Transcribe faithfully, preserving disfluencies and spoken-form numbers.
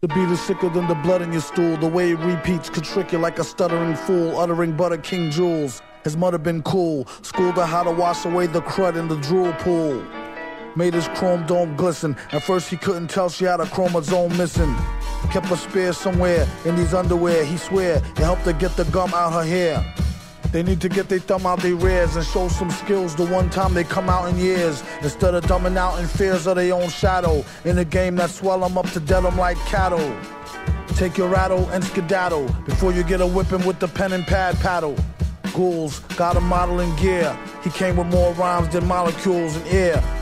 The beat is sicker than the blood in your stool. The way it repeats could trick you like a stuttering fool, uttering butter King Jules. His mother been cool, schooled her how to wash away the crud in the drool pool. Made his chrome dome glisten. At first he couldn't tell she had a chromosome missing. Kept a spear somewhere in these underwear. He swear it helped her get the gum out her hair. They need to get their thumb out their rears and show some skills the one time they come out in years. Instead of dumbing out in fears of their own shadow. In a game that swell them up to dead them like cattle. Take your rattle and skedaddle before you get a whipping with the pen and pad paddle. Ghouls got a model in gear. He came with more rhymes than molecules in air.